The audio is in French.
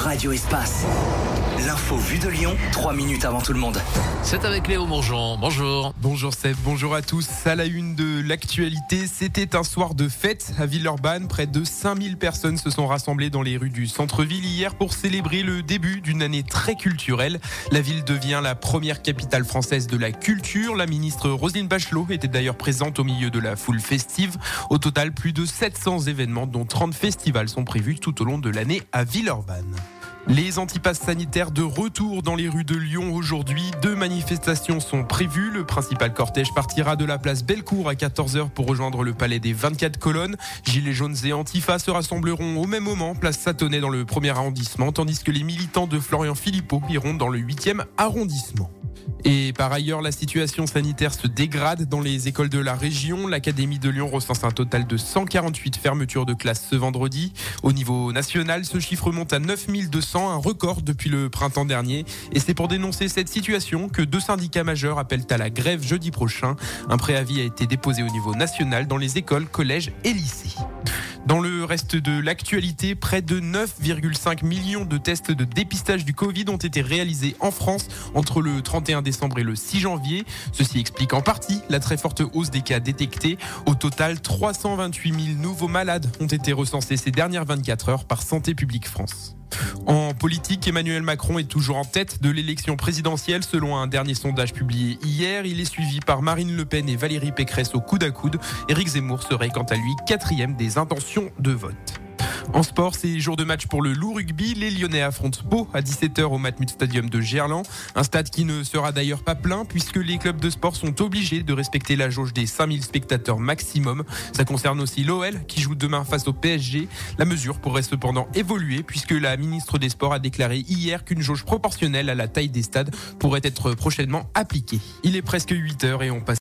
Radio Espace. L'info vue de Lyon, 3 minutes avant tout le monde. C'est avec Léo Mourgeon. Bonjour. Bonjour Seb, bonjour à tous. À la une de l'actualité, c'était un soir de fête à Villeurbanne. Près de 5000 personnes se sont rassemblées dans les rues du centre-ville hier pour célébrer le début d'une année très culturelle. La ville devient la première capitale française de la culture. La ministre Roselyne Bachelot était d'ailleurs présente au milieu de la foule festive. Au total, plus de 700 événements, dont 30 festivals, sont prévus tout au long de l'année à Villeurbanne. Les antipasses sanitaires de retour dans les rues de Lyon aujourd'hui. 2 manifestations sont prévues. Le principal cortège partira de la place Bellecour à 14h pour rejoindre le palais des 24 colonnes. Gilets jaunes et Antifa se rassembleront au même moment, place Satonnet dans le 1er arrondissement, tandis que les militants de Florian Philippot iront dans le 8e arrondissement. Et par ailleurs, la situation sanitaire se dégrade dans les écoles de la région. L'Académie de Lyon recense un total de 148 fermetures de classes ce vendredi. Au niveau national, ce chiffre monte à 9200, un record depuis le printemps dernier. Et c'est pour dénoncer cette situation que 2 syndicats majeurs appellent à la grève jeudi prochain. Un préavis a été déposé au niveau national dans les écoles, collèges et lycées. Dans le reste de l'actualité, près de 9,5 millions de tests de dépistage du Covid ont été réalisés en France entre le 31 décembre et le 6 janvier. Ceci explique en partie la très forte hausse des cas détectés. Au total, 328 000 nouveaux malades ont été recensés ces dernières 24 heures par Santé publique France. En politique, Emmanuel Macron est toujours en tête de l'élection présidentielle. Selon un dernier sondage publié hier, il est suivi par Marine Le Pen et Valérie Pécresse au coude à coude. Éric Zemmour serait quant à lui 4e des intentions de vote. En sport, c'est jour de match pour le loup rugby. Les Lyonnais affrontent Pau à 17h au Matmut Stadium de Gerland. Un stade qui ne sera d'ailleurs pas plein puisque les clubs de sport sont obligés de respecter la jauge des 5000 spectateurs maximum. Ça concerne aussi l'OL qui joue demain face au PSG. La mesure pourrait cependant évoluer puisque la ministre des Sports a déclaré hier qu'une jauge proportionnelle à la taille des stades pourrait être prochainement appliquée. Il est presque 8h et on passe